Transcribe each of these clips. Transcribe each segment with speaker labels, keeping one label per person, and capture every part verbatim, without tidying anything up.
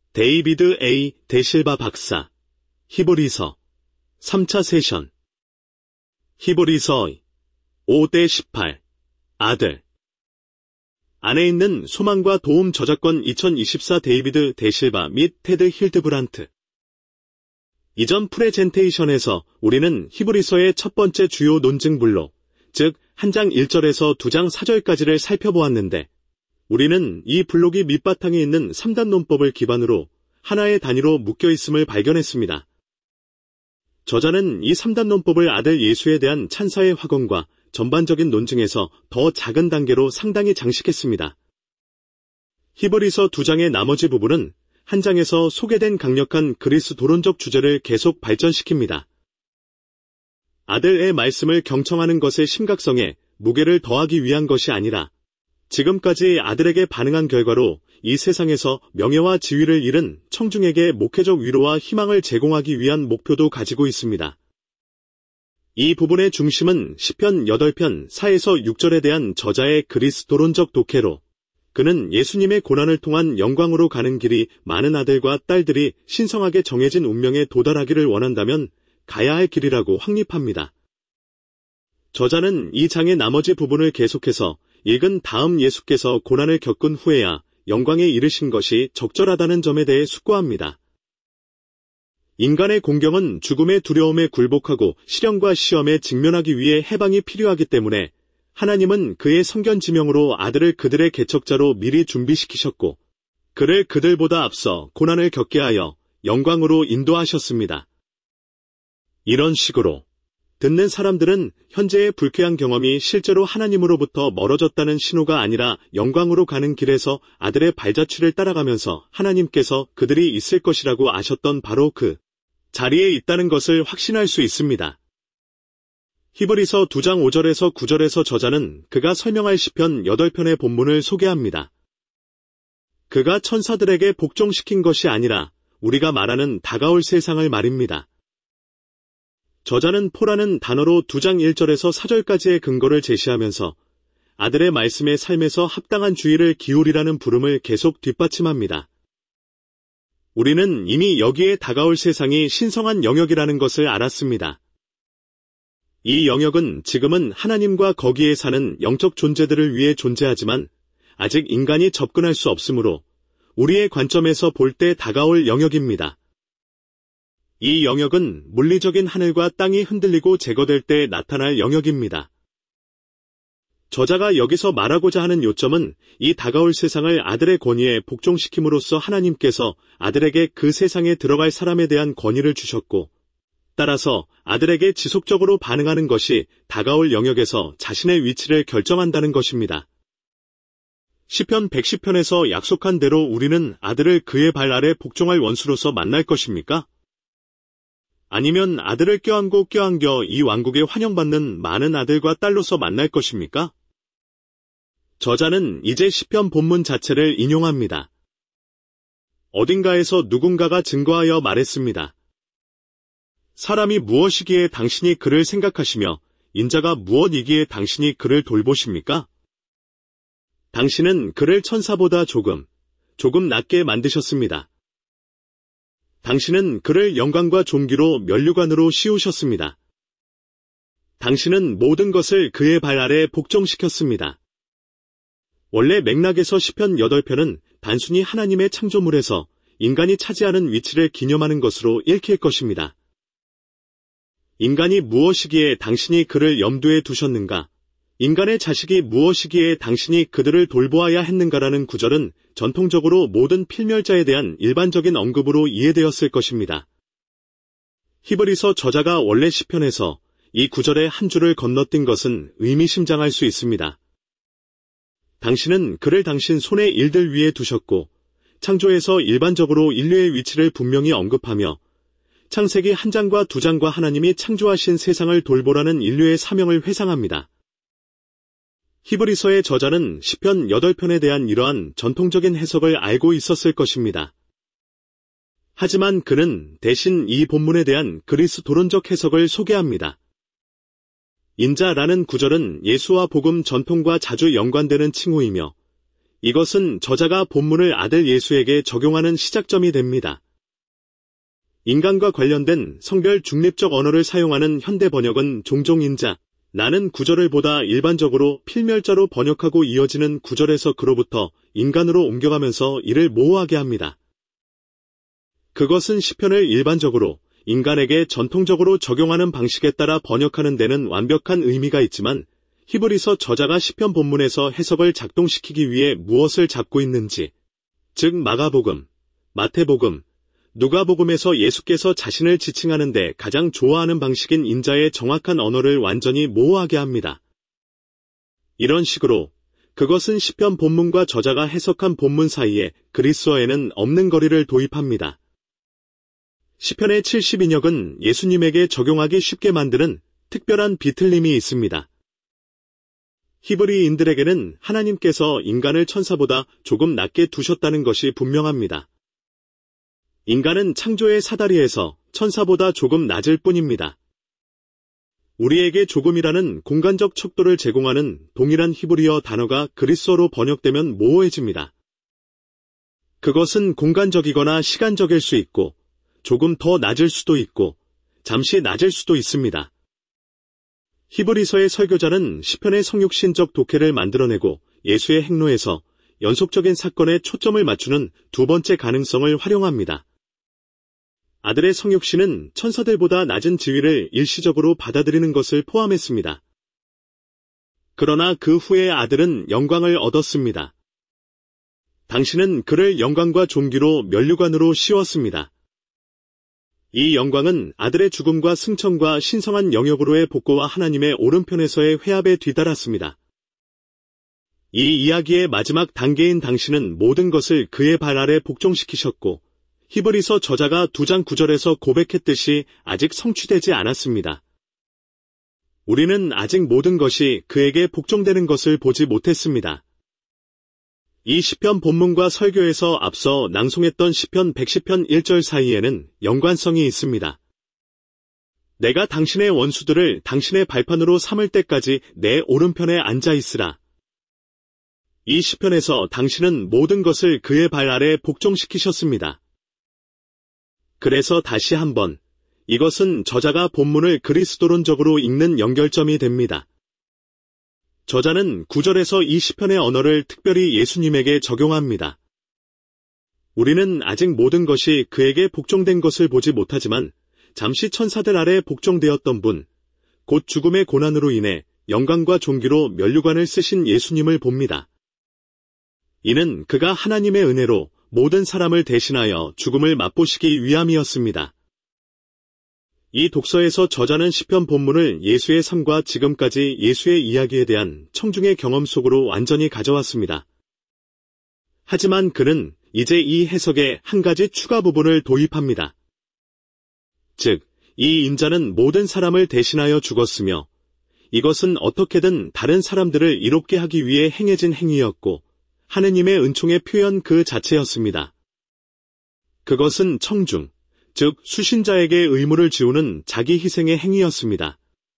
Speaker 1: 데이비드 A. 데실바 박사, 히브리서, 삼 차 세션. 히브리서 오 대 십팔, 아들. 안에 있는 소망과 도움 저작권 이천이십사 데이비드 데실바 및 테드 힐드브란트. 이전 프레젠테이션에서 우리는 히브리서의 첫 번째 주요 논증 블록, 즉 한 장 일 절에서 두 장 사 절까지를 살펴보았는데, 우리는 이 블록이 밑바탕에 있는 삼 단 논법을 기반으로 하나의 단위로 묶여있음을 발견했습니다. 저자는 이 삼 단 논법을 아들 예수에 대한 찬사의 확언과 전반적인 논증에서 더 작은 단계로 상당히 장식했습니다. 히브리서 두 장의 나머지 부분은 한 장에서 소개된 강력한 그리스도론적 주제를 계속 발전시킵니다. 아들의 말씀을 경청하는 것의 심각성에 무게를 더하기 위한 것이 아니라 지금까지 아들에게 반응한 결과로 이 세상에서 명예와 지위를 잃은 청중에게 목회적 위로와 희망을 제공하기 위한 목표도 가지고 있습니다. 이 부분의 중심은 시편 팔 편 사에서 육 절에 대한 저자의 그리스도론적 독해로, 그는 예수님의 고난을 통한 영광으로 가는 길이 많은 아들과 딸들이 신성하게 정해진 운명에 도달하기를 원한다면 가야 할 길이라고 확립합니다. 저자는 이 장의 나머지 부분을 계속해서 읽은 다음 예수께서 고난을 겪은 후에야 영광에 이르신 것이 적절하다는 점에 대해 숙고합니다. 인간의 공경은 죽음의 두려움에 굴복하고 시련과 시험에 직면하기 위해 해방이 필요하기 때문에 하나님은 그의 성견 지명으로 아들을 그들의 개척자로 미리 준비시키셨고, 그를 그들보다 앞서 고난을 겪게 하여 영광으로 인도하셨습니다. 이런 식으로 듣는 사람들은 현재의 불쾌한 경험이 실제로 하나님으로부터 멀어졌다는 신호가 아니라 영광으로 가는 길에서 아들의 발자취를 따라가면서 하나님께서 그들이 있을 것이라고 아셨던 바로 그 자리에 있다는 것을 확신할 수 있습니다. 히브리서 두 장 오 절에서 구 절에서 저자는 그가 설명할 시편 팔 편의 본문을 소개합니다. 그가 천사들에게 복종시킨 것이 아니라 우리가 말하는 다가올 세상을 말입니다. 저자는 포라는 단어로 두 장 일 절에서 사 절까지의 근거를 제시하면서 아들의 말씀의 삶에서 합당한 주의를 기울이라는 부름을 계속 뒷받침합니다. 우리는 이미 여기에 다가올 세상이 신성한 영역이라는 것을 알았습니다. 이 영역은 지금은 하나님과 거기에 사는 영적 존재들을 위해 존재하지만 아직 인간이 접근할 수 없으므로 우리의 관점에서 볼 때 다가올 영역입니다. 이 영역은 물리적인 하늘과 땅이 흔들리고 제거될 때 나타날 영역입니다. 저자가 여기서 말하고자 하는 요점은 이 다가올 세상을 아들의 권위에 복종시킴으로써 하나님께서 아들에게 그 세상에 들어갈 사람에 대한 권위를 주셨고, 따라서 아들에게 지속적으로 반응하는 것이 다가올 영역에서 자신의 위치를 결정한다는 것입니다. 시편 백십 편에서 약속한 대로 우리는 아들을 그의 발 아래 복종할 원수로서 만날 것입니까? 아니면 아들을 껴안고 껴안겨 이 왕국에 환영받는 많은 아들과 딸로서 만날 것입니까? 저자는 이제 시편 본문 자체를 인용합니다. 어딘가에서 누군가가 증거하여 말했습니다. 사람이 무엇이기에 당신이 그를 생각하시며 인자가 무엇이기에 당신이 그를 돌보십니까? 당신은 그를 천사보다 조금, 조금 낮게 만드셨습니다. 당신은 그를 영광과 존귀로 면류관으로 씌우셨습니다. 당신은 모든 것을 그의 발 아래 복종시켰습니다. 원래 맥락에서 시편 팔 편은 단순히 하나님의 창조물에서 인간이 차지하는 위치를 기념하는 것으로 읽힐 것입니다. 인간이 무엇이기에 당신이 그를 염두에 두셨는가? 인간의 자식이 무엇이기에 당신이 그들을 돌보아야 했는가라는 구절은 전통적으로 모든 필멸자에 대한 일반적인 언급으로 이해되었을 것입니다. 히브리서 저자가 원래 시편에서 이 구절의 한 줄을 건너뛴 것은 의미심장할 수 있습니다. 당신은 그를 당신 손의 일들 위에 두셨고, 창조에서 일반적으로 인류의 위치를 분명히 언급하며 창세기 한 장과 두 장과 하나님이 창조하신 세상을 돌보라는 인류의 사명을 회상합니다. 히브리서의 저자는 시편 팔 편에 대한 이러한 전통적인 해석을 알고 있었을 것입니다. 하지만 그는 대신 이 본문에 대한 그리스도론적 해석을 소개합니다. 인자라는 구절은 예수와 복음 전통과 자주 연관되는 칭호이며 이것은 저자가 본문을 아들 예수에게 적용하는 시작점이 됩니다. 인간과 관련된 성별 중립적 언어를 사용하는 현대 번역은 종종 인자, 나는 구절을 보다 일반적으로 필멸자로 번역하고 이어지는 구절에서 그로부터 인간으로 옮겨가면서 이를 모호하게 합니다. 그것은 시편을 일반적으로 인간에게 전통적으로 적용하는 방식에 따라 번역하는 데는 완벽한 의미가 있지만 히브리서 저자가 시편 본문에서 해석을 작동시키기 위해 무엇을 잡고 있는지, 즉 마가복음, 마태복음, 누가복음에서 예수께서 자신을 지칭하는 데 가장 좋아하는 방식인 인자의 정확한 언어를 완전히 모호하게 합니다. 이런 식으로 그것은 시편 본문과 저자가 해석한 본문 사이에 그리스어에는 없는 거리를 도입합니다. 시편의 칠십이 역은 예수님에게 적용하기 쉽게 만드는 특별한 비틀림이 있습니다. 히브리인들에게는 하나님께서 인간을 천사보다 조금 낮게 두셨다는 것이 분명합니다. 인간은 창조의 사다리에서 천사보다 조금 낮을 뿐입니다. 우리에게 조금이라는 공간적 척도를 제공하는 동일한 히브리어 단어가 그리스어로 번역되면 모호해집니다. 그것은 공간적이거나 시간적일 수 있고 조금 더 낮을 수도 있고 잠시 낮을 수도 있습니다. 히브리서의 설교자는 시편의 성육신적 독해를 만들어내고 예수의 행로에서 연속적인 사건에 초점을 맞추는 두 번째 가능성을 활용합니다. 아들의 성육신은 천사들보다 낮은 지위를 일시적으로 받아들이는 것을 포함했습니다. 그러나 그 후에 아들은 영광을 얻었습니다. 당신은 그를 영광과 존귀로 면류관으로 씌웠습니다. 이 영광은 아들의 죽음과 승천과 신성한 영역으로의 복고와 하나님의 오른편에서의 회합에 뒤따랐습니다. 이 이야기의 마지막 단계인 당신은 모든 것을 그의 발 아래 복종시키셨고 히브리서 저자가 두 장 구 절에서 고백했듯이 아직 성취되지 않았습니다. 우리는 아직 모든 것이 그에게 복종되는 것을 보지 못했습니다. 이 시편 본문과 설교에서 앞서 낭송했던 시편 백십 편 일 절 사이에는 연관성이 있습니다. 내가 당신의 원수들을 당신의 발판으로 삼을 때까지 내 오른편에 앉아 있으라. 이 시편에서 당신은 모든 것을 그의 발 아래 복종시키셨습니다. 그래서 다시 한번 이것은 저자가 본문을 그리스도론적으로 읽는 연결점이 됩니다. 저자는 구 절에서 이 시편의 언어를 특별히 예수님에게 적용합니다. 우리는 아직 모든 것이 그에게 복종된 것을 보지 못하지만 잠시 천사들 아래 복종되었던 분, 곧 죽음의 고난으로 인해 영광과 존귀로 면류관을 쓰신 예수님을 봅니다. 이는 그가 하나님의 은혜로 모든 사람을 대신하여 죽음을 맛보시기 위함이었습니다. 이 독서에서 저자는 시편 본문을 예수의 삶과 지금까지 예수의 이야기에 대한 청중의 경험 속으로 완전히 가져왔습니다. 하지만 그는 이제 이 해석에 한 가지 추가 부분을 도입합니다. 즉, 이 인자는 모든 사람을 대신하여 죽었으며 이것은 어떻게든 다른 사람들을 이롭게 하기 위해 행해진 행위였고 하느님의 은총의 표현 그 자체였습니다. 그것은 청중, 즉 수신자에게 의무를 지우는 자기 희생의 행위였습니다.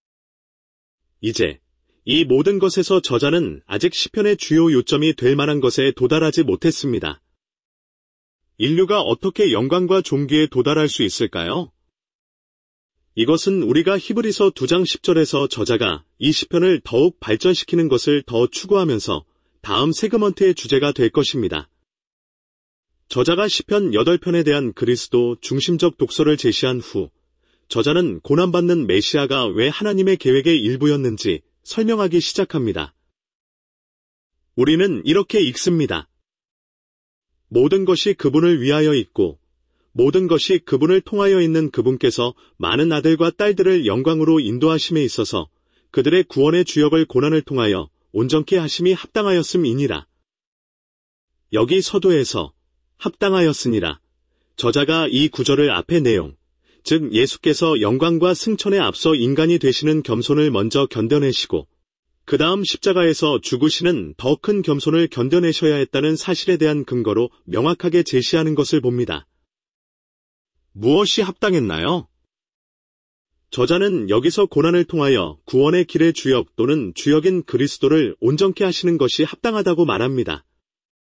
Speaker 1: 이제 이 모든 것에서 저자는 아직 시편의 주요 요점이 될 만한 것에 도달하지 못했습니다. 인류가 어떻게 영광과 존귀에 도달할 수 있을까요? 이것은 우리가 히브리서 두 장 십 절에서 저자가 이 시편을 더욱 발전시키는 것을 더 추구하면서 다음 세그먼트의 주제가 될 것입니다. 저자가 시편 여덟 편에 대한 그리스도 중심적 독서를 제시한 후 저자는 고난받는 메시아가 왜 하나님의 계획의 일부였는지 설명하기 시작합니다. 우리는 이렇게 읽습니다. 모든 것이 그분을 위하여 있고 모든 것이 그분을 통하여 있는 그분께서 많은 아들과 딸들을 영광으로 인도하심에 있어서 그들의 구원의 주역을 고난을 통하여 온전케 하심이 합당하였음이니라. 여기 서두에서 합당하였으니라. 저자가 이 구절을 앞의 내용, 즉 예수께서 영광과 승천에 앞서 인간이 되시는 겸손을 먼저 견뎌내시고 그 다음 십자가에서 죽으시는 더 큰 겸손을 견뎌내셔야 했다는 사실에 대한 근거로 명확하게 제시하는 것을 봅니다. 무엇이 합당했나요? 저자는 여기서 고난을 통하여 구원의 길의 주역 또는 주역인 그리스도를 온전케 하시는 것이 합당하다고 말합니다.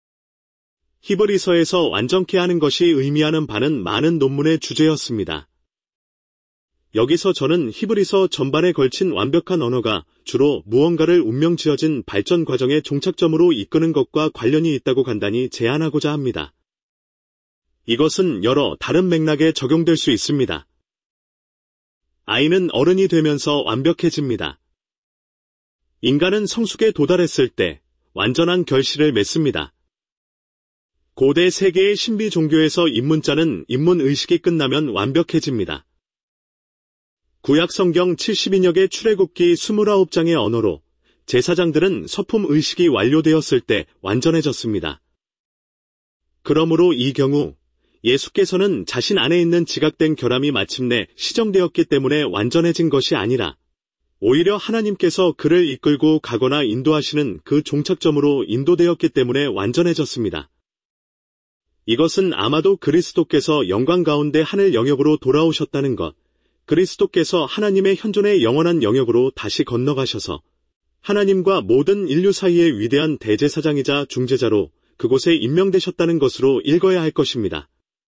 Speaker 1: 히브리서에서 완전케 하는 것이 의미하는 바는 많은 논문의 주제였습니다. 여기서 저는 히브리서 전반에 걸친 완벽한 언어가 주로 무언가를 운명지어진 발전 과정의 종착점으로 이끄는 것과 관련이 있다고 간단히 제안하고자 합니다. 이것은 여러 다른 맥락에 적용될 수 있습니다. 아이는 어른이 되면서 완벽해집니다. 인간은 성숙에 도달했을 때 완전한 결실을 맺습니다. 고대 세계의 신비 종교에서 입문자는 입문의식이 끝나면 완벽해집니다. 구약 성경 칠십인역의 출애굽기 이십구 장의 언어로 제사장들은 서품의식이 완료되었을 때 완전해졌습니다. 그러므로 이 경우 예수께서는 자신 안에 있는 지각된 결함이 마침내 시정되었기 때문에 완전해진 것이 아니라 오히려 하나님께서 그를 이끌고 가거나 인도하시는 그 종착점으로 인도되었기 때문에 완전해졌습니다. 이것은 아마도 그리스도께서 영광 가운데 하늘 영역으로 돌아오셨다는 것, 그리스도께서 하나님의 현존의 영원한 영역으로 다시 건너가셔서 하나님과 모든 인류 사이의 위대한 대제사장이자 중재자로 그곳에 임명되셨다는 것으로 읽어야 할 것입니다.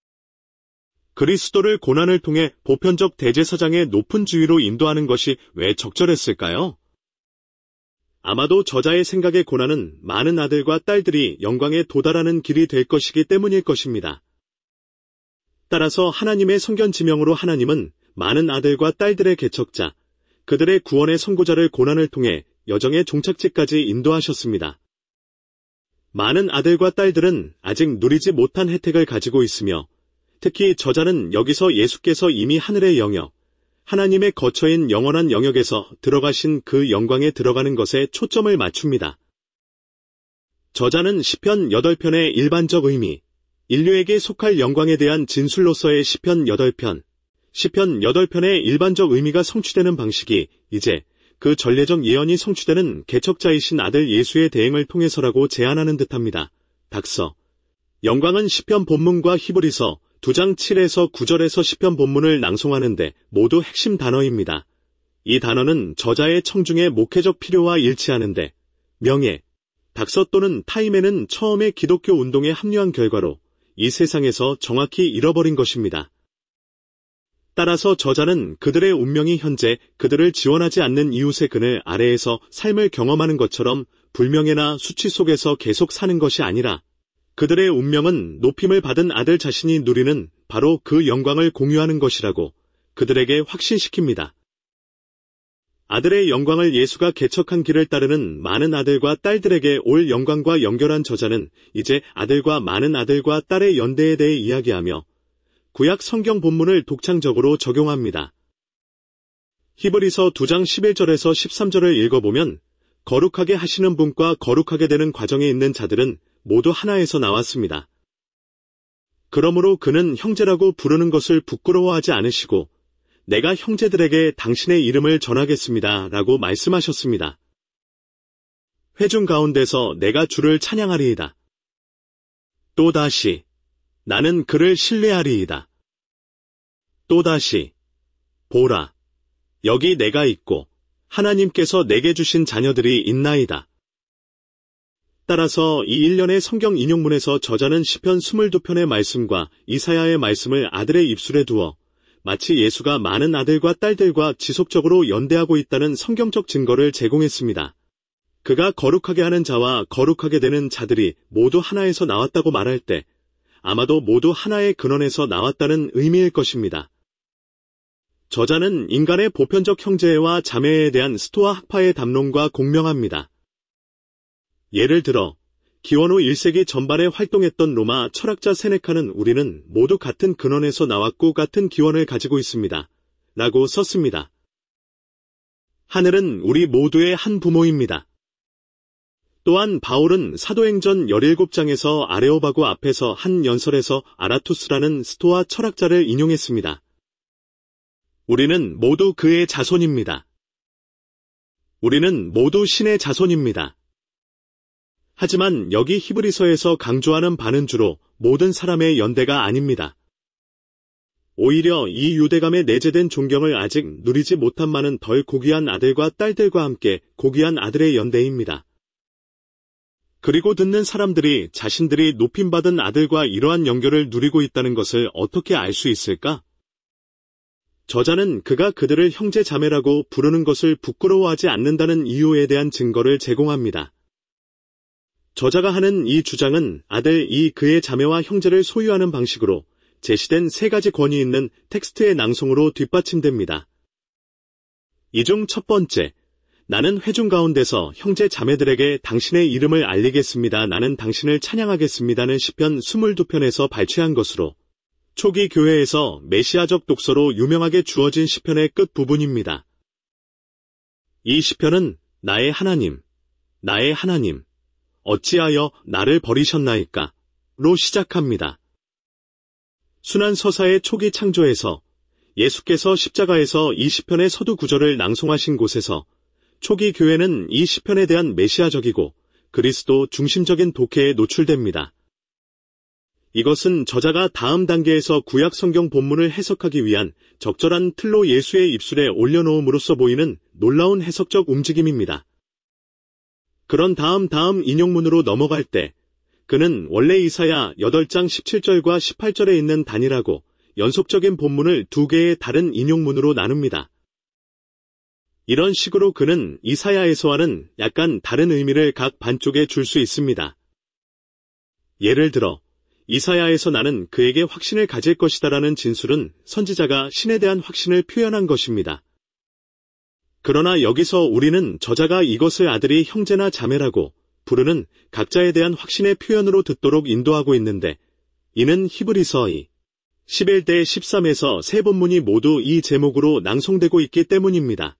Speaker 1: 그리스도를 고난을 통해 보편적 대제사장의 높은 지위로 인도하는 것이 왜 적절했을까요? 아마도 저자의 생각의 고난은 많은 아들과 딸들이 영광에 도달하는 길이 될 것이기 때문일 것입니다. 따라서 하나님의 성견 지명으로 하나님은 많은 아들과 딸들의 개척자, 그들의 구원의 선고자를 고난을 통해 여정의 종착지까지 인도하셨습니다. 많은 아들과 딸들은 아직 누리지 못한 혜택을 가지고 있으며 특히 저자는 여기서 예수께서 이미 하늘의 영역, 하나님의 거처인 영원한 영역에서 들어가신 그 영광에 들어가는 것에 초점을 맞춥니다. 저자는 시편 여덟 편의 일반적 의미, 인류에게 속할 영광에 대한 진술로서의 시편 여덟 편, 시편 여덟 편의 일반적 의미가 성취되는 방식이 이제 그 전례적 예언이 성취되는 개척자이신 아들 예수의 대행을 통해서라고 제안하는 듯합니다. dak서. 영광은 시편 본문과 히브리서 두 장 칠에서 구 절에서 시편 본문을 낭송하는데 모두 핵심 단어입니다. 이 단어는 저자의 청중의 목회적 필요와 일치하는데 명예, dak서 또는 타임에는 처음에 기독교 운동에 합류한 결과로 이 세상에서 정확히 잃어버린 것입니다. 따라서 저자는 그들의 운명이 현재 그들을 지원하지 않는 이웃의 그늘 아래에서 삶을 경험하는 것처럼 불명예나 수치 속에서 계속 사는 것이 아니라 그들의 운명은 높임을 받은 아들 자신이 누리는 바로 그 영광을 공유하는 것이라고 그들에게 확신시킵니다. 아들의 영광을 예수가 개척한 길을 따르는 많은 아들과 딸들에게 올 영광과 연결한 저자는 이제 아들과 많은 아들과 딸의 연대에 대해 이야기하며 구약 성경 본문을 독창적으로 적용합니다. 히브리서 두 장 십일 절에서 십삼 절을 읽어보면 거룩하게 하시는 분과 거룩하게 되는 과정에 있는 자들은 모두 하나에서 나왔습니다. 그러므로 그는 형제라고 부르는 것을 부끄러워하지 않으시고 내가 형제들에게 당신의 이름을 전하겠습니다 라고 말씀하셨습니다. 회중 가운데서 내가 주를 찬양하리이다. 또다시 나는 그를 신뢰하리이다. 또다시 보라, 여기 내가 있고 하나님께서 내게 주신 자녀들이 있나이다. 따라서 이 일련의 성경 인용문에서 저자는 시편 이십이 편의 말씀과 이사야의 말씀을 아들의 입술에 두어 마치 예수가 많은 아들과 딸들과 지속적으로 연대하고 있다는 성경적 증거를 제공했습니다. 그가 거룩하게 하는 자와 거룩하게 되는 자들이 모두 하나에서 나왔다고 말할 때 아마도 모두 하나의 근원에서 나왔다는 의미일 것입니다. 저자는 인간의 보편적 형제와 자매에 대한 스토아 학파의 담론과 공명합니다. 예를 들어 기원 후 일 세기 전반에 활동했던 로마 철학자 세네카는 우리는 모두 같은 근원에서 나왔고 같은 기원을 가지고 있습니다. 라고 썼습니다. 하늘은 우리 모두의 한 부모입니다. 또한 바울은 사도행전 십칠 장에서 아레오바고 앞에서 한 연설에서 아라투스라는 스토아 철학자를 인용했습니다. 우리는 모두 그의 자손입니다. 우리는 모두 신의 자손입니다. 하지만 여기 히브리서에서 강조하는 바는 주로 모든 사람의 연대가 아닙니다. 오히려 이 유대감에 내재된 존경을 아직 누리지 못한 많은 덜 고귀한 아들과 딸들과 함께 고귀한 아들의 연대입니다. 그리고 듣는 사람들이 자신들이 높임받은 아들과 이러한 연결을 누리고 있다는 것을 어떻게 알 수 있을까? 저자는 그가 그들을 형제 자매라고 부르는 것을 부끄러워하지 않는다는 이유에 대한 증거를 제공합니다. 저자가 하는 이 주장은 아들 이 그의 자매와 형제를 소유하는 방식으로 제시된 세 가지 권위 있는 텍스트의 낭송으로 뒷받침됩니다. 이 중 첫 번째, 나는 회중 가운데서 형제 자매들에게 당신의 이름을 알리겠습니다. 나는 당신을 찬양하겠습니다는 시편 이십이 편에서 발췌한 것으로 초기 교회에서 메시아적 독서로 유명하게 주어진 시편의 끝부분입니다. 이 시편은 나의 하나님, 나의 하나님, 어찌하여 나를 버리셨나이까? 로 시작합니다. 순환서사의 초기 창조에서 예수께서 십자가에서 이 시편의 서두 구절을 낭송하신 곳에서 초기 교회는 이 시편에 대한 메시아적이고 그리스도 중심적인 독해에 노출됩니다. 이것은 저자가 다음 단계에서 구약 성경 본문을 해석하기 위한 적절한 틀로 예수의 입술에 올려놓음으로써 보이는 놀라운 해석적 움직임입니다. 그런 다음 다음 인용문으로 넘어갈 때 그는 원래 이사야 팔 장 십칠 절과 십팔 절에 있는 단일하고 연속적인 본문을 두 개의 다른 인용문으로 나눕니다. 이런 식으로 그는 이사야에서와는 약간 다른 의미를 각 반쪽에 줄 수 있습니다. 예를 들어 이사야에서 나는 그에게 확신을 가질 것이다라는 진술은 선지자가 신에 대한 확신을 표현한 것입니다. 그러나 여기서 우리는 저자가 이것을 아들이 형제나 자매라고 부르는 각자에 대한 확신의 표현으로 듣도록 인도하고 있는데 이는 히브리서 이 십일 대 십삼에서 세 본문이 모두 이 제목으로 낭송되고 있기 때문입니다.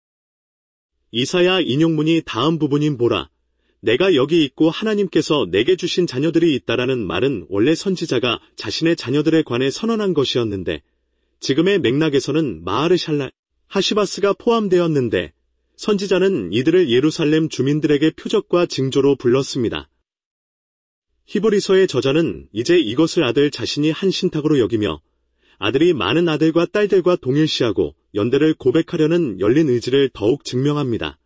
Speaker 1: 이사야 인용문이 다음 부분인 보라, 내가 여기 있고 하나님께서 내게 주신 자녀들이 있다라는 말은 원래 선지자가 자신의 자녀들에 관해 선언한 것이었는데 지금의 맥락에서는 마하르샬라, 하시바스가 포함되었는데 선지자는 이들을 예루살렘 주민들에게 표적과 징조로 불렀습니다. 히브리서의 저자는 이제 이것을 아들 자신이 한 신탁으로 여기며 아들이 많은 아들과 딸들과 동일시하고 연대를 고백하려는 열린 의지를 더욱 증명합니다.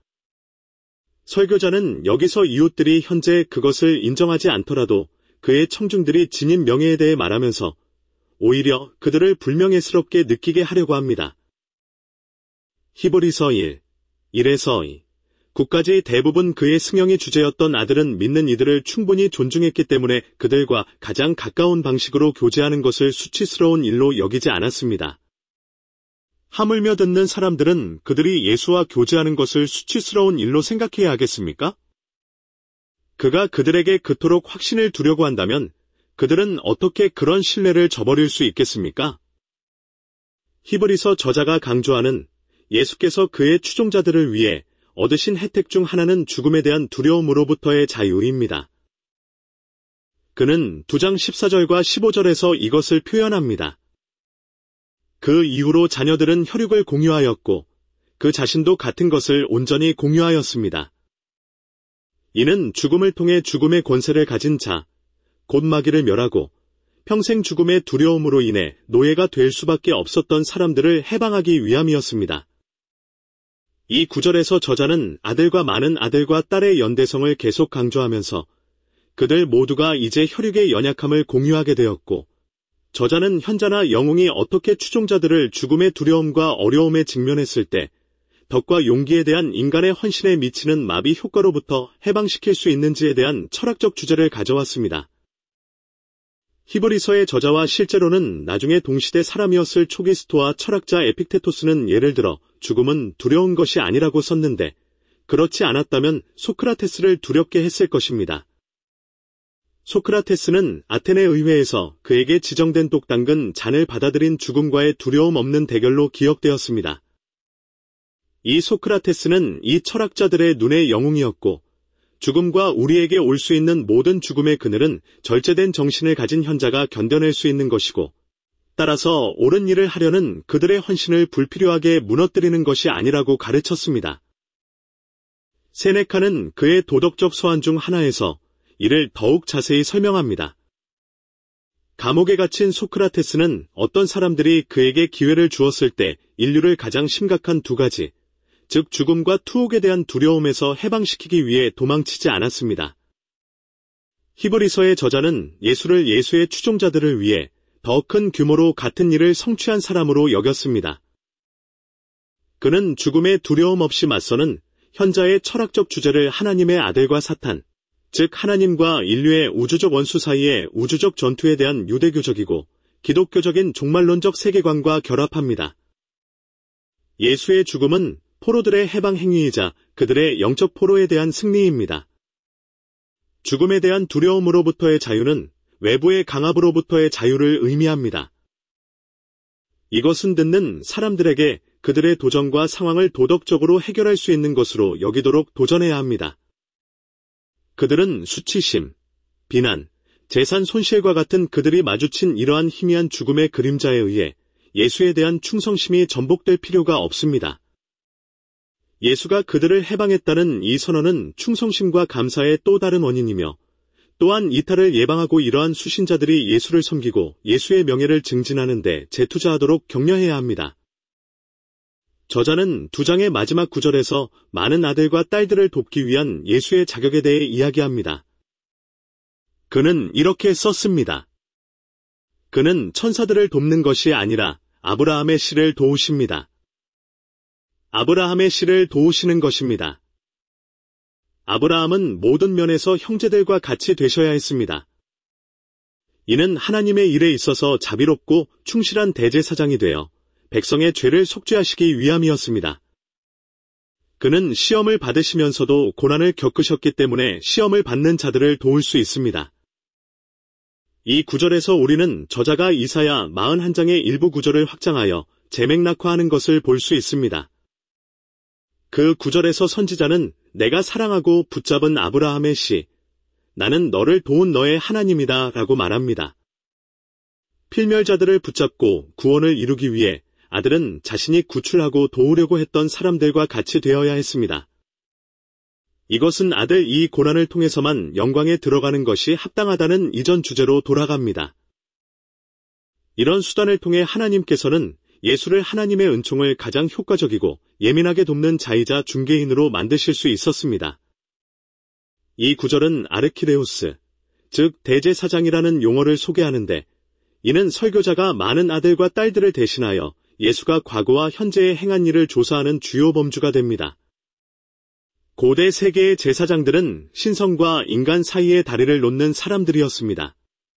Speaker 1: 설교자는 여기서 이웃들이 현재 그것을 인정하지 않더라도 그의 청중들이 지닌 명예에 대해 말하면서 오히려 그들을 불명예스럽게 느끼게 하려고 합니다. 히브리서 일, 일에서 이, 구까지 대부분 그의 승형이 주제였던 아들은 믿는 이들을 충분히 존중했기 때문에 그들과 가장 가까운 방식으로 교제하는 것을 수치스러운 일로 여기지 않았습니다. 하물며 듣는 사람들은 그들이 예수와 교제하는 것을 수치스러운 일로 생각해야 하겠습니까? 그가 그들에게 그토록 확신을 두려고 한다면 그들은 어떻게 그런 신뢰를 저버릴 수 있겠습니까? 히브리서 저자가 강조하는 예수께서 그의 추종자들을 위해 얻으신 혜택 중 하나는 죽음에 대한 두려움으로부터의 자유입니다. 그는 이 장 십사 절과 십오 절에서 이것을 표현합니다. 그 이후로 자녀들은 혈육을 공유하였고 그 자신도 같은 것을 온전히 공유하였습니다. 이는 죽음을 통해 죽음의 권세를 가진 자, 곧 마귀를 멸하고 평생 죽음의 두려움으로 인해 노예가 될 수밖에 없었던 사람들을 해방하기 위함이었습니다. 이 구절에서 저자는 아들과 많은 아들과 딸의 연대성을 계속 강조하면서 그들 모두가 이제 혈육의 연약함을 공유하게 되었고 저자는 현자나 영웅이 어떻게 추종자들을 죽음의 두려움과 어려움에 직면했을 때 덕과 용기에 대한 인간의 헌신에 미치는 마비 효과로부터 해방시킬 수 있는지에 대한 철학적 주제를 가져왔습니다. 히브리서의 저자와 실제로는 나중에 동시대 사람이었을 초기 스토아 철학자 에픽테토스는 예를 들어 죽음은 두려운 것이 아니라고 썼는데 그렇지 않았다면 소크라테스를 두렵게 했을 것입니다. 소크라테스는 아테네 의회에서 그에게 지정된 독 담근 잔을 받아들인 죽음과의 두려움 없는 대결로 기억되었습니다. 이 소크라테스는 이 철학자들의 눈의 영웅이었고 죽음과 우리에게 올 수 있는 모든 죽음의 그늘은 절제된 정신을 가진 현자가 견뎌낼 수 있는 것이고 따라서 옳은 일을 하려는 그들의 헌신을 불필요하게 무너뜨리는 것이 아니라고 가르쳤습니다. 세네카는 그의 도덕적 서한 중 하나에서 이를 더욱 자세히 설명합니다. 감옥에 갇힌 소크라테스는 어떤 사람들이 그에게 기회를 주었을 때 인류를 가장 심각한 두 가지, 즉 죽음과 투옥에 대한 두려움에서 해방시키기 위해 도망치지 않았습니다. 히브리서의 저자는 예수를 예수의 추종자들을 위해 더 큰 규모로 같은 일을 성취한 사람으로 여겼습니다. 그는 죽음에 두려움 없이 맞서는 현자의 철학적 주제를 하나님의 아들과 사탄, 즉 하나님과 인류의 우주적 원수 사이의 우주적 전투에 대한 유대교적이고 기독교적인 종말론적 세계관과 결합합니다. 예수의 죽음은 포로들의 해방 행위이자 그들의 영적 포로에 대한 승리입니다. 죽음에 대한 두려움으로부터의 자유는 외부의 강압으로부터의 자유를 의미합니다. 이것은 듣는 사람들에게 그들의 도전과 상황을 도덕적으로 해결할 수 있는 것으로 여기도록 도전해야 합니다. 그들은 수치심, 비난, 재산 손실과 같은 그들이 마주친 이러한 희미한 죽음의 그림자에 의해 예수에 대한 충성심이 전복될 필요가 없습니다. 예수가 그들을 해방했다는 이 선언은 충성심과 감사의 또 다른 원인이며 또한 이탈을 예방하고 이러한 수신자들이 예수를 섬기고 예수의 명예를 증진하는 데 재투자하도록 격려해야 합니다. 저자는 두 장의 마지막 구절에서 많은 아들과 딸들을 돕기 위한 예수의 자격에 대해 이야기합니다. 그는 이렇게 썼습니다. 그는 천사들을 돕는 것이 아니라 아브라함의 씨를 도우십니다. 아브라함의 씨를 도우시는 것입니다. 아브라함은 모든 면에서 형제들과 같이 되셔야 했습니다. 이는 하나님의 일에 있어서 자비롭고 충실한 대제사장이 되어 백성의 죄를 속죄하시기 위함이었습니다. 그는 시험을 받으시면서도 고난을 겪으셨기 때문에 시험을 받는 자들을 도울 수 있습니다. 이 구절에서 우리는 저자가 이사야 사십일 장의 일부 구절을 확장하여 재맥락화하는 것을 볼 수 있습니다. 그 구절에서 선지자는 내가 사랑하고 붙잡은 아브라함의 씨, 나는 너를 도운 너의 하나님이다 라고 말합니다. 필멸자들을 붙잡고 구원을 이루기 위해 아들은 자신이 구출하고 도우려고 했던 사람들과 같이 되어야 했습니다. 이것은 아들 이 고난을 통해서만 영광에 들어가는 것이 합당하다는 이전 주제로 돌아갑니다. 이런 수단을 통해 하나님께서는 예수를 하나님의 은총을 가장 효과적이고 예민하게 돕는 자이자 중개인으로 만드실 수 있었습니다. 이 구절은 아르키레우스, 즉 대제사장이라는 용어를 소개하는데 이는 설교자가 많은 아들과 딸들을 대신하여 예수가 과거와 현재에 행한 일을 조사하는 주요 범주가 됩니다. 고대 세계의 제사장들은 신성과 인간 사이의 다리를 놓는 사람들이었습니다.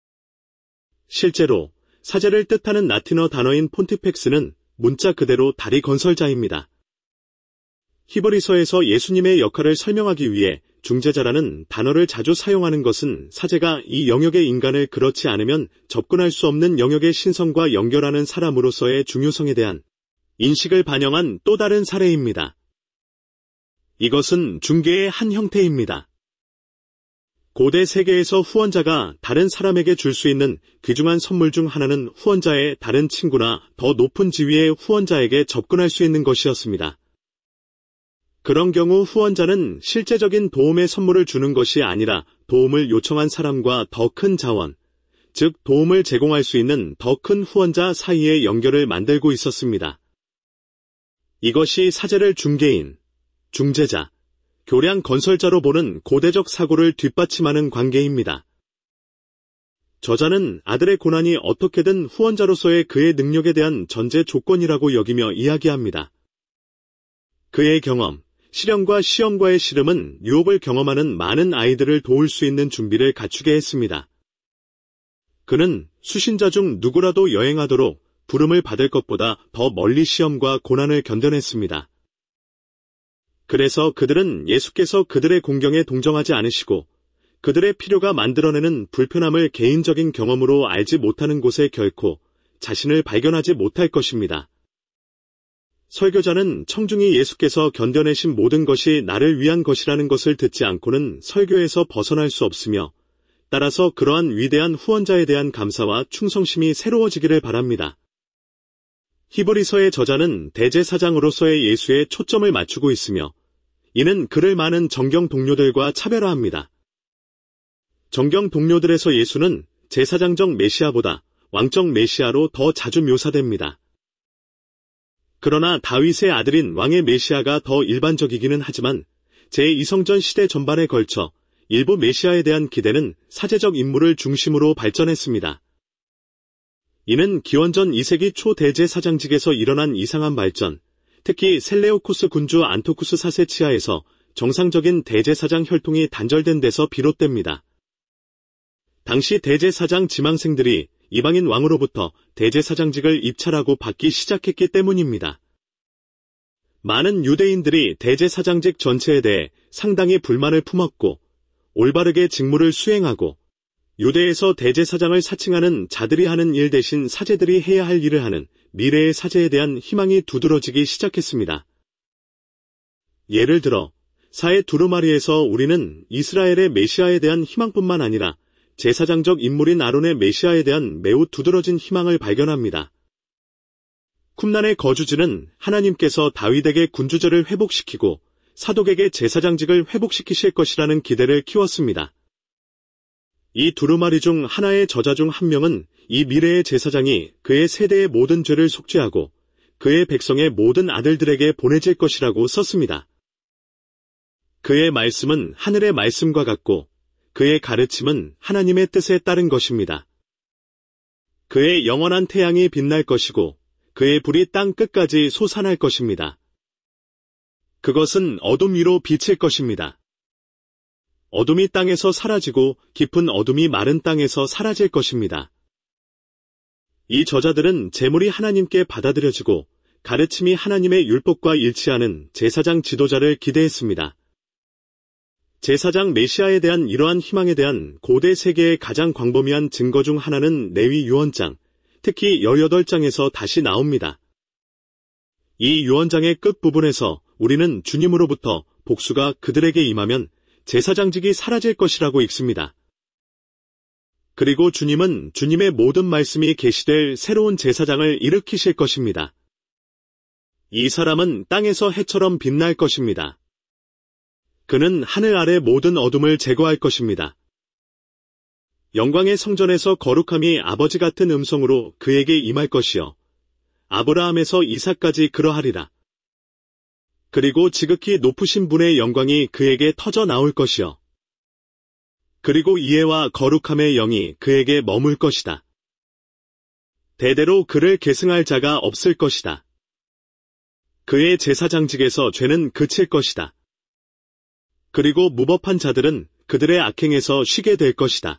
Speaker 1: 실제로 사제를 뜻하는 라틴어 단어인 폰티펙스는 문자 그대로 다리 건설자입니다. 히브리서에서 예수님의 역할을 설명하기 위해 중재자라는 단어를 자주 사용하는 것은 사제가 이 영역의 인간을 그렇지 않으면 접근할 수 없는 영역의 신성과 연결하는 사람으로서의 중요성에 대한 인식을 반영한 또 다른 사례입니다. 이것은 중개의 한 형태입니다. 고대 세계에서 후원자가 다른 사람에게 줄 수 있는 귀중한 선물 중 하나는 후원자의 다른 친구나 더 높은 지위의 후원자에게 접근할 수 있는 것이었습니다. 그런 경우 후원자는 실제적인 도움의 선물을 주는 것이 아니라 도움을 요청한 사람과 더 큰 자원, 즉 도움을 제공할 수 있는 더 큰 후원자 사이의 연결을 만들고 있었습니다. 이것이 사제를 중개인, 중재자, 교량 건설자로 보는 고대적 사고를 뒷받침하는 관계입니다. 저자는 아들의 고난이 어떻게든 후원자로서의 그의 능력에 대한 전제 조건이라고 여기며 이야기합니다. 그의 경험, 실현과 시험과의 씨름은 유혹을 경험하는 많은 아이들을 도울 수 있는 준비를 갖추게 했습니다. 그는 수신자 중 누구라도 여행하도록 부름을 받을 것보다 더 멀리 시험과 고난을 견뎌냈습니다. 그래서 그들은 예수께서 그들의 공경에 동정하지 않으시고 그들의 필요가 만들어내는 불편함을 개인적인 경험으로 알지 못하는 곳에 결코 자신을 발견하지 못할 것입니다. 설교자는 청중이 예수께서 견뎌내신 모든 것이 나를 위한 것이라는 것을 듣지 않고는 설교에서 벗어날 수 없으며 따라서 그러한 위대한 후원자에 대한 감사와 충성심이 새로워지기를 바랍니다. 히브리서의 저자는 대제사장으로서의 예수에 초점을 맞추고 있으며 이는 그를 많은 정경 동료들과 차별화합니다. 정경 동료들에서 예수는 제사장적 메시아보다 왕적 메시아로 더 자주 묘사됩니다. 그러나 다윗의 아들인 왕의 메시아가 더 일반적이기는 하지만 제이 성전 시대 전반에 걸쳐 일부 메시아에 대한 기대는 사제적 인물을 중심으로 발전했습니다. 이는 기원전 이 세기 초 대제사장직에서 일어난 이상한 발전, 특히 셀레우코스 군주 안토쿠스 사 세 치하에서 정상적인 대제사장 혈통이 단절된 데서 비롯됩니다. 당시 대제사장 지망생들이 이방인 왕으로부터 대제사장직을 입찰하고 받기 시작했기 때문입니다. 많은 유대인들이 대제사장직 전체에 대해 상당히 불만을 품었고 올바르게 직무를 수행하고 유대에서 대제사장을 사칭하는 자들이 하는 일 대신 사제들이 해야 할 일을 하는 미래의 사제에 대한 희망이 두드러지기 시작했습니다. 예를 들어 사회 두루마리에서 우리는 이스라엘의 메시아에 대한 희망뿐만 아니라 제사장적 인물인 아론의 메시아에 대한 매우 두드러진 희망을 발견합니다. 쿰난의 거주지는 하나님께서 다윗에게 군주제를 회복시키고 사독에게 제사장직을 회복시키실 것이라는 기대를 키웠습니다. 이 두루마리 중 하나의 저자 중 한 명은 이 미래의 제사장이 그의 세대의 모든 죄를 속죄하고 그의 백성의 모든 아들들에게 보내질 것이라고 썼습니다. 그의 말씀은 하늘의 말씀과 같고 그의 가르침은 하나님의 뜻에 따른 것입니다. 그의 영원한 태양이 빛날 것이고 그의 불이 땅 끝까지 솟아날 것입니다. 그것은 어둠 위로 비칠 것입니다. 어둠이 땅에서 사라지고 깊은 어둠이 마른 땅에서 사라질 것입니다. 이 저자들은 제물이 하나님께 받아들여지고 가르침이 하나님의 율법과 일치하는 제사장 지도자를 기대했습니다. 제사장 메시아에 대한 이러한 희망에 대한 고대 세계의 가장 광범위한 증거 중 하나는 레위 유언장, 특히 십팔 장에서 다시 나옵니다. 이 유언장의 끝부분에서 우리는 주님으로부터 복수가 그들에게 임하면 제사장직이 사라질 것이라고 읽습니다. 그리고 주님은 주님의 모든 말씀이 계시될 새로운 제사장을 일으키실 것입니다. 이 사람은 땅에서 해처럼 빛날 것입니다. 그는 하늘 아래 모든 어둠을 제거할 것입니다. 영광의 성전에서 거룩함이 아버지 같은 음성으로 그에게 임할 것이요. 아브라함에서 이삭까지 그러하리라. 그리고 지극히 높으신 분의 영광이 그에게 터져 나올 것이요. 그리고 이해와 거룩함의 영이 그에게 머물 것이다. 대대로 그를 계승할 자가 없을 것이다. 그의 제사장직에서 죄는 그칠 것이다. 그리고 무법한 자들은 그들의 악행에서 쉬게 될 것이다.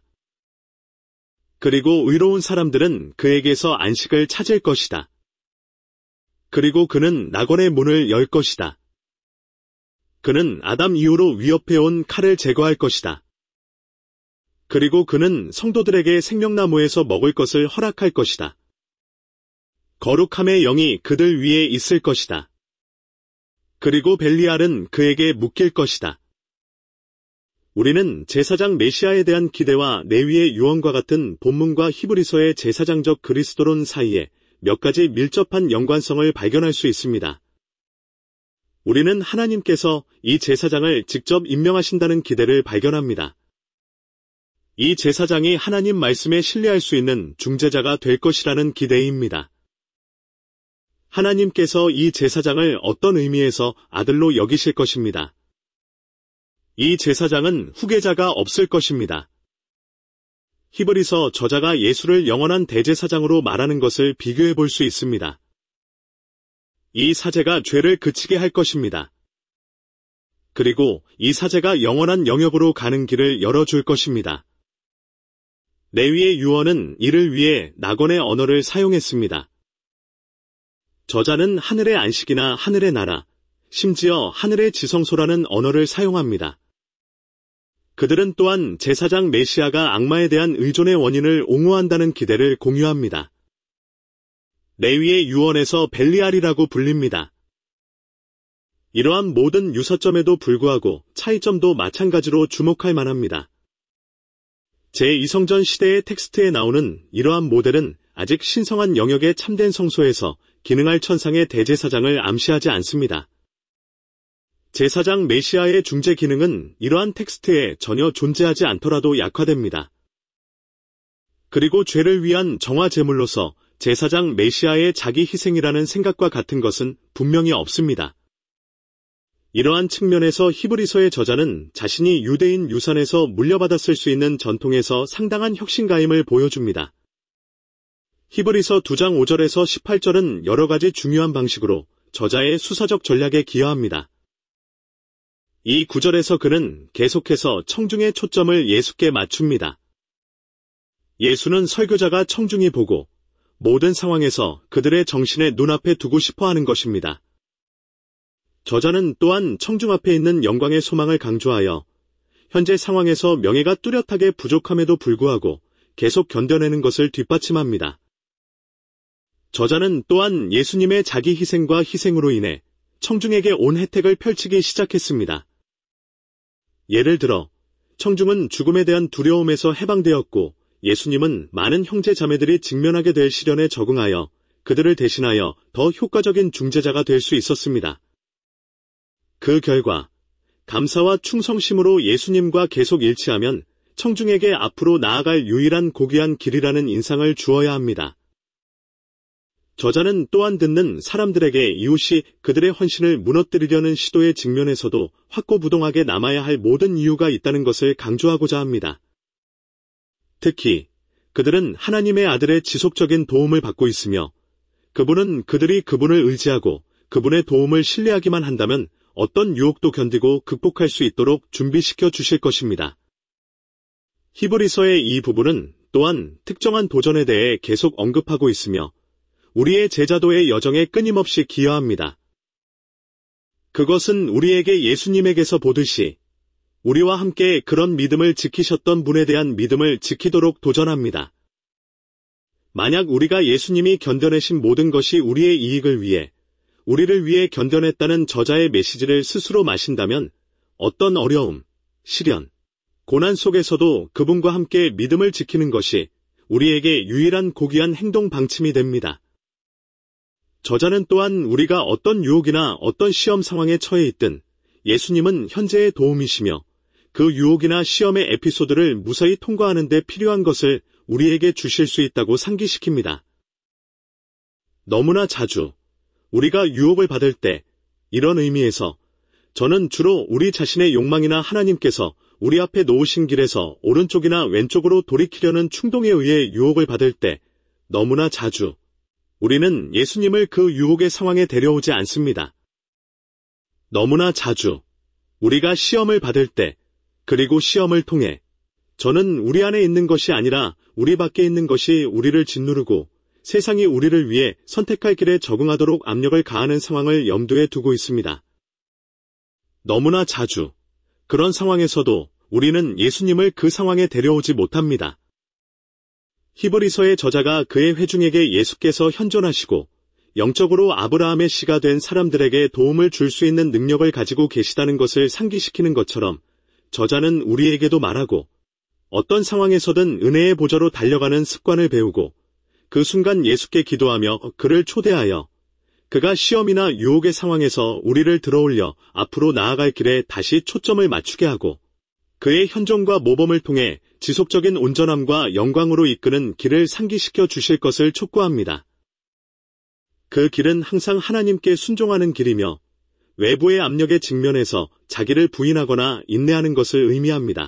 Speaker 1: 그리고 의로운 사람들은 그에게서 안식을 찾을 것이다. 그리고 그는 낙원의 문을 열 것이다. 그는 아담 이후로 위협해온 칼을 제거할 것이다. 그리고 그는 성도들에게 생명나무에서 먹을 것을 허락할 것이다. 거룩함의 영이 그들 위에 있을 것이다. 그리고 벨리알은 그에게 묶일 것이다. 우리는 제사장 메시아에 대한 기대와 레위의 유언과 같은 본문과 히브리서의 제사장적 그리스도론 사이에 몇 가지 밀접한 연관성을 발견할 수 있습니다. 우리는 하나님께서 이 제사장을 직접 임명하신다는 기대를 발견합니다. 이 제사장이 하나님 말씀에 신뢰할 수 있는 중재자가 될 것이라는 기대입니다. 하나님께서 이 제사장을 어떤 의미에서 아들로 여기실 것입니다. 이 제사장은 후계자가 없을 것입니다. 히브리서 저자가 예수를 영원한 대제사장으로 말하는 것을 비교해 볼 수 있습니다. 이 사제가 죄를 그치게 할 것입니다. 그리고 이 사제가 영원한 영역으로 가는 길을 열어줄 것입니다. 레위의 유언은 이를 위해 낙원의 언어를 사용했습니다. 저자는 하늘의 안식이나 하늘의 나라, 심지어 하늘의 지성소라는 언어를 사용합니다. 그들은 또한 제사장 메시아가 악마에 대한 의존의 원인을 옹호한다는 기대를 공유합니다. 레위의 유언에서 벨리알이라고 불립니다. 이러한 모든 유사점에도 불구하고 차이점도 마찬가지로 주목할 만합니다. 제이 성전 시대의 텍스트에 나오는 이러한 모델은 아직 신성한 영역의 참된 성소에서 기능할 천상의 대제사장을 암시하지 않습니다. 제사장 메시아의 중재 기능은 이러한 텍스트에 전혀 존재하지 않더라도 약화됩니다. 그리고 죄를 위한 정화 제물로서 제사장 메시아의 자기 희생이라는 생각과 같은 것은 분명히 없습니다. 이러한 측면에서 히브리서의 저자는 자신이 유대인 유산에서 물려받았을 수 있는 전통에서 상당한 혁신가임을 보여줍니다. 히브리서 두 장 오 절에서 십팔 절은 여러 가지 중요한 방식으로 저자의 수사적 전략에 기여합니다. 이 구절에서 그는 계속해서 청중의 초점을 예수께 맞춥니다. 예수는 설교자가 청중이 보고 모든 상황에서 그들의 정신에 눈앞에 두고 싶어 하는 것입니다. 저자는 또한 청중 앞에 있는 영광의 소망을 강조하여 현재 상황에서 명예가 뚜렷하게 부족함에도 불구하고 계속 견뎌내는 것을 뒷받침합니다. 저자는 또한 예수님의 자기 희생과 희생으로 인해 청중에게 온 혜택을 펼치기 시작했습니다. 예를 들어 청중은 죽음에 대한 두려움에서 해방되었고 예수님은 많은 형제 자매들이 직면하게 될 시련에 적응하여 그들을 대신하여 더 효과적인 중재자가 될 수 있었습니다. 그 결과 감사와 충성심으로 예수님과 계속 일치하면 청중에게 앞으로 나아갈 유일한 고귀한 길이라는 인상을 주어야 합니다. 저자는 또한 듣는 사람들에게 이웃이 그들의 헌신을 무너뜨리려는 시도의 직면에서도 확고부동하게 남아야 할 모든 이유가 있다는 것을 강조하고자 합니다. 특히 그들은 하나님의 아들의 지속적인 도움을 받고 있으며 그분은 그들이 그분을 의지하고 그분의 도움을 신뢰하기만 한다면 어떤 유혹도 견디고 극복할 수 있도록 준비시켜 주실 것입니다. 히브리서의 이 부분은 또한 특정한 도전에 대해 계속 언급하고 있으며 우리의 제자도의 여정에 끊임없이 기여합니다. 그것은 우리에게 예수님에게서 보듯이 우리와 함께 그런 믿음을 지키셨던 분에 대한 믿음을 지키도록 도전합니다. 만약 우리가 예수님이 견뎌내신 모든 것이 우리의 이익을 위해 우리를 위해 견뎌냈다는 저자의 메시지를 스스로 마신다면 어떤 어려움, 시련, 고난 속에서도 그분과 함께 믿음을 지키는 것이 우리에게 유일한 고귀한 행동 방침이 됩니다. 저자는 또한 우리가 어떤 유혹이나 어떤 시험 상황에 처해 있든 예수님은 현재의 도움이시며 그 유혹이나 시험의 에피소드를 무사히 통과하는 데 필요한 것을 우리에게 주실 수 있다고 상기시킵니다. 너무나 자주 우리가 유혹을 받을 때 이런 의미에서 저는 주로 우리 자신의 욕망이나 하나님께서 우리 앞에 놓으신 길에서 오른쪽이나 왼쪽으로 돌이키려는 충동에 의해 유혹을 받을 때 너무나 자주 우리는 예수님을 그 유혹의 상황에 데려오지 않습니다. 너무나 자주 우리가 시험을 받을 때 그리고 시험을 통해 저는 우리 안에 있는 것이 아니라 우리 밖에 있는 것이 우리를 짓누르고 세상이 우리를 위해 선택할 길에 적응하도록 압력을 가하는 상황을 염두에 두고 있습니다. 너무나 자주 그런 상황에서도 우리는 예수님을 그 상황에 데려오지 못합니다. 히브리서의 저자가 그의 회중에게 예수께서 현존하시고 영적으로 아브라함의 씨가 된 사람들에게 도움을 줄 수 있는 능력을 가지고 계시다는 것을 상기시키는 것처럼 저자는 우리에게도 말하고 어떤 상황에서든 은혜의 보좌로 달려가는 습관을 배우고 그 순간 예수께 기도하며 그를 초대하여 그가 시험이나 유혹의 상황에서 우리를 들어올려 앞으로 나아갈 길에 다시 초점을 맞추게 하고 그의 현존과 모범을 통해 지속적인 온전함과 영광으로 이끄는 길을 상기시켜 주실 것을 촉구합니다. 그 길은 항상 하나님께 순종하는 길이며 외부의 압력에 직면해서 자기를 부인하거나 인내하는 것을 의미합니다.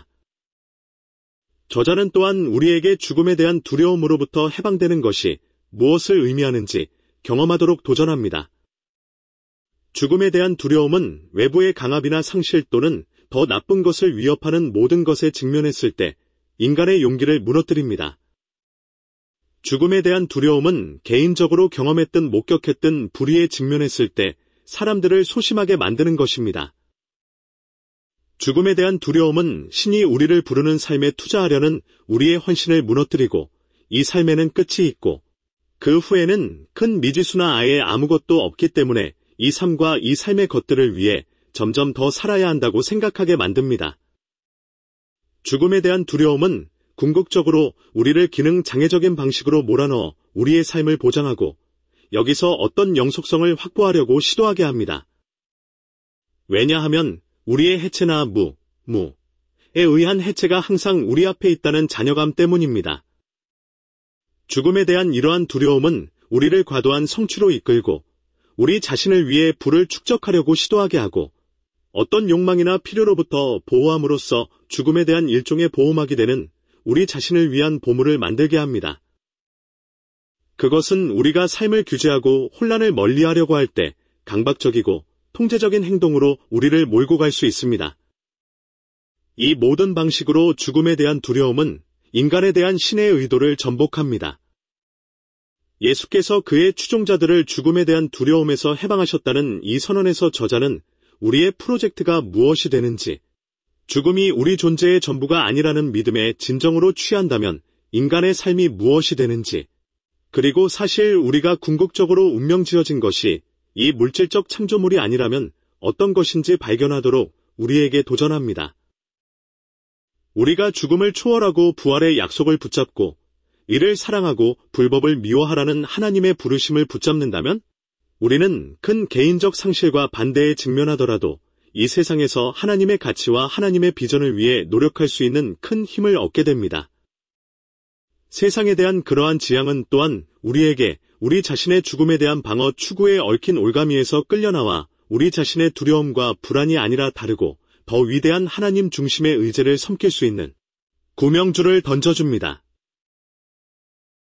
Speaker 1: 저자는 또한 우리에게 죽음에 대한 두려움으로부터 해방되는 것이 무엇을 의미하는지 경험하도록 도전합니다. 죽음에 대한 두려움은 외부의 강압이나 상실 또는 더 나쁜 것을 위협하는 모든 것에 직면했을 때 인간의 용기를 무너뜨립니다. 죽음에 대한 두려움은 개인적으로 경험했든 목격했든 불의에 직면했을 때 사람들을 소심하게 만드는 것입니다. 죽음에 대한 두려움은 신이 우리를 부르는 삶에 투자하려는 우리의 헌신을 무너뜨리고 이 삶에는 끝이 있고 그 후에는 큰 미지수나 아예 아무것도 없기 때문에 이 삶과 이 삶의 것들을 위해 점점 더 살아야 한다고 생각하게 만듭니다. 죽음에 대한 두려움은 궁극적으로 우리를 기능 장애적인 방식으로 몰아넣어 우리의 삶을 보장하고 여기서 어떤 영속성을 확보하려고 시도하게 합니다. 왜냐하면 우리의 해체나 무, 무에 의한 해체가 항상 우리 앞에 있다는 잔여감 때문입니다. 죽음에 대한 이러한 두려움은 우리를 과도한 성취로 이끌고 우리 자신을 위해 부를 축적하려고 시도하게 하고 어떤 욕망이나 필요로부터 보호함으로써 죽음에 대한 일종의 보호막이 되는 우리 자신을 위한 보물을 만들게 합니다. 그것은 우리가 삶을 규제하고 혼란을 멀리하려고 할 때 강박적이고 통제적인 행동으로 우리를 몰고 갈 수 있습니다. 이 모든 방식으로 죽음에 대한 두려움은 인간에 대한 신의 의도를 전복합니다. 예수께서 그의 추종자들을 죽음에 대한 두려움에서 해방하셨다는 이 선언에서 저자는 우리의 프로젝트가 무엇이 되는지, 죽음이 우리 존재의 전부가 아니라는 믿음에 진정으로 취한다면 인간의 삶이 무엇이 되는지, 그리고 사실 우리가 궁극적으로 운명지어진 것이 이 물질적 창조물이 아니라면 어떤 것인지 발견하도록 우리에게 도전합니다. 우리가 죽음을 초월하고 부활의 약속을 붙잡고 이를 사랑하고 불법을 미워하라는 하나님의 부르심을 붙잡는다면 우리는 큰 개인적 상실과 반대에 직면하더라도 이 세상에서 하나님의 가치와 하나님의 비전을 위해 노력할 수 있는 큰 힘을 얻게 됩니다. 세상에 대한 그러한 지향은 또한 우리에게 우리 자신의 죽음에 대한 방어 추구에 얽힌 올가미에서 끌려나와 우리 자신의 두려움과 불안이 아니라 다르고 더 위대한 하나님 중심의 의지를 섬길 수 있는 구명줄을 던져줍니다.